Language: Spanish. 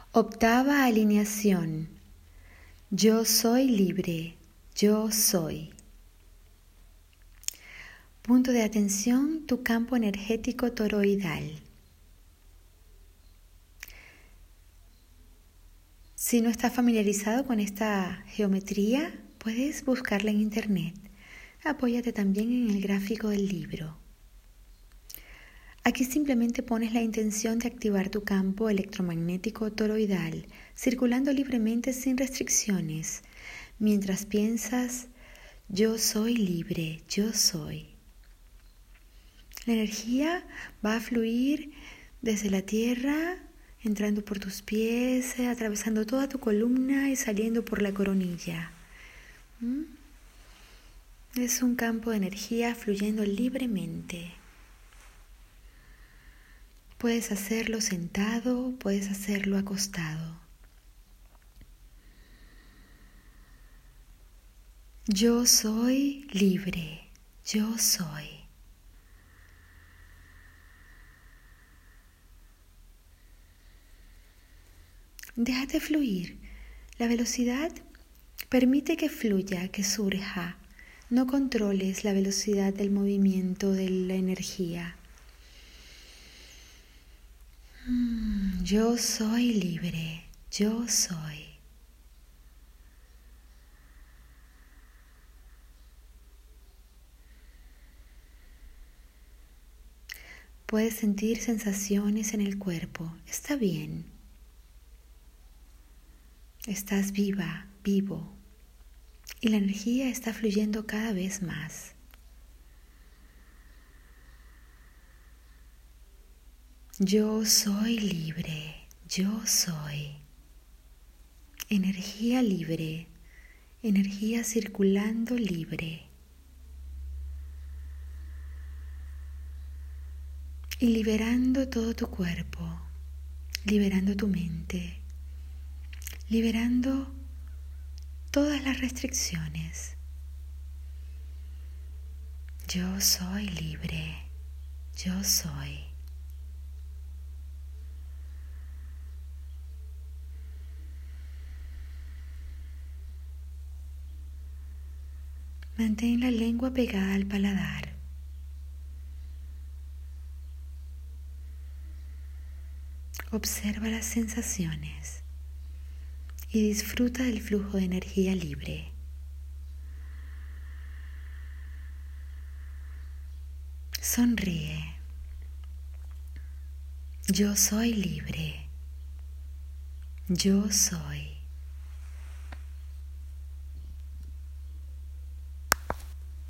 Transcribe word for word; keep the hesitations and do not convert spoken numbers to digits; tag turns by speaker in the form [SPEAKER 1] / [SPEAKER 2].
[SPEAKER 1] Octava alineación. Yo soy libre, yo soy. Punto de atención, tu campo energético toroidal. Si no estás familiarizado con esta geometría, puedes buscarla en internet. Apóyate también en el gráfico del libro. Aquí simplemente pones la intención de activar tu campo electromagnético toroidal, circulando libremente sin restricciones, mientras piensas, yo soy libre, yo soy. La energía va a fluir desde la tierra, entrando por tus pies, atravesando toda tu columna y saliendo por la coronilla. ¿Mm? Es un campo de energía fluyendo libremente. Puedes hacerlo sentado, puedes hacerlo acostado. Yo soy libre, yo soy. Déjate fluir. La velocidad permite que fluya, que surja. No controles la velocidad del movimiento de la energía. Yo soy libre, yo soy. Puedes sentir sensaciones en el cuerpo, está bien. Estás viva, vivo, y la energía está fluyendo cada vez más. Yo soy libre, yo soy. Energía libre, energía circulando libre. Y liberando todo tu cuerpo, liberando tu mente, liberando todas las restricciones. Yo soy libre, yo soy. Mantén la lengua pegada al paladar. Observa las sensaciones y disfruta del flujo de energía libre. Sonríe. Yo soy libre. Yo soy.